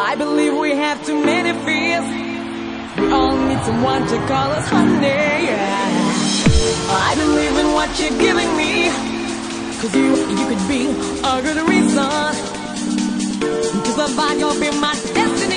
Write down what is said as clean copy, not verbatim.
I believe we have too many fears. We all need someone to call us honey, yeah. I believe in what you're giving me, 'cause you could be a good reason. 'Cause the vibe, you'll be my destiny.